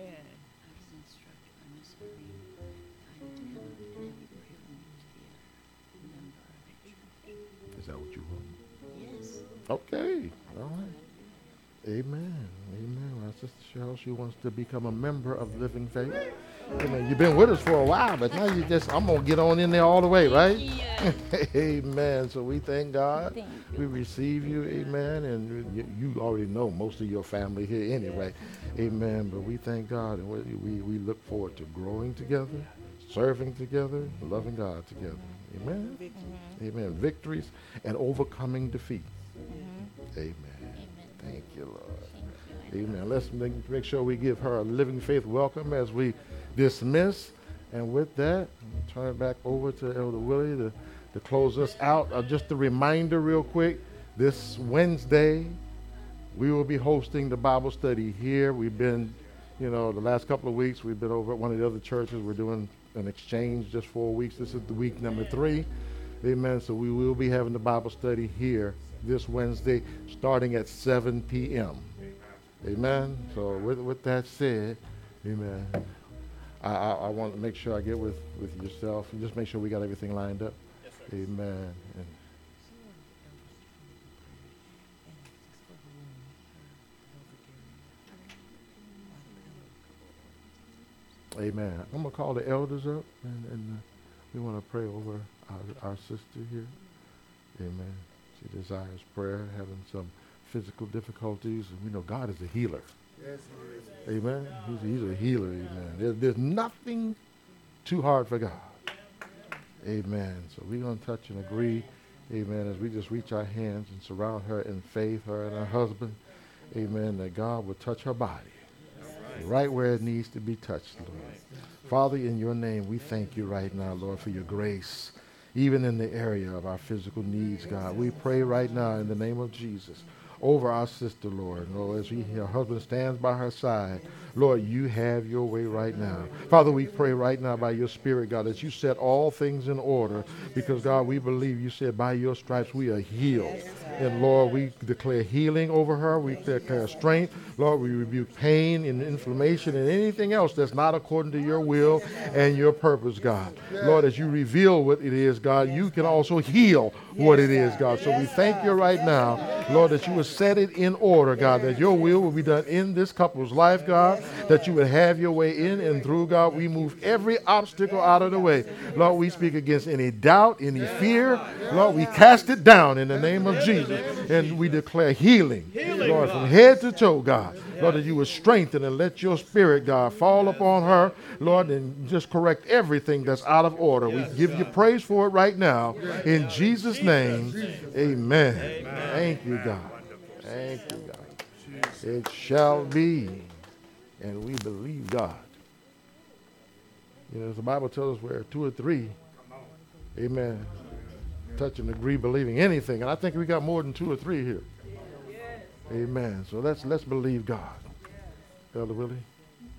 Is that what you want? Yes. Okay. All right. Amen. Amen. My sister Cheryl, she wants to become a member of Living Faith. You've been with us for a while, but now I'm going to get on in there all the way, right? Yeah. Amen. So we thank God. Thank you. We receive you. Amen. And you already know most of your family here anyway. Amen. But we thank God. And we look forward to growing together, serving together, loving God together. Amen. Amen. Victories and overcoming defeat. Amen. Thank you, Lord. Amen. Let's make sure we give her a Living Faith welcome as we dismiss. And with that, I'll turn it back over to Elder Willie to close us out. Just a reminder real quick, this Wednesday, we will be hosting the Bible study here. We've been, the last couple of weeks, we've been over at one of the other churches. We're doing an exchange just 4 weeks. This is the week number 3. Amen. So we will be having the Bible study here this Wednesday starting at 7 p.m. Amen. So with that said, amen, I want to make sure I get with yourself and just make sure we got everything lined up. Yes, sir. Amen. Amen. I'm going to call the elders up and we want to pray over our sister here. Amen. She desires prayer, having some physical difficulties. And we know God is a healer. Yes, he is. Amen. He's a healer. Amen. There's nothing too hard for God. Amen. So we're going to touch and agree. Amen. As we just reach our hands and surround her in faith, her and her husband. Amen. That God will touch her body. Right where it needs to be touched, Lord. Father, in your name, we thank you right now, Lord, for your grace, even in the area of our physical needs, God. We pray right now in the name of Jesus over our sister, Lord. Lord, as her husband stands by her side, Lord, you have your way right now. Father, we pray right now by your Spirit, God, that you set all things in order because, God, we believe you said by your stripes we are healed. And, Lord, we declare healing over her. We declare strength. Lord, we rebuke pain and inflammation and anything else that's not according to your will and your purpose, God. Lord, as you reveal what it is, God, you can also heal what it is, God. So we thank you right now, Lord, that you would set it in order, God, that your will be done in this couple's life, God, that you would have your way in and through, God. We move every obstacle out of the way. Lord, we speak against any doubt, any fear. Lord, we cast it down in the name of Jesus. And we declare healing, Lord, from head to toe, God. Lord, that you would strengthen and let your Spirit, God, fall upon her, Lord, and just correct everything that's out of order. We give you praise for it right now. In Jesus' name, amen. Thank you, God. Thank you, God. It shall be, and we believe God. As the Bible tells us, where 2 or 3, amen, touch and agree, believing anything. And I think we got more than 2 or 3 here. Amen. So let's believe God. Elder Willie.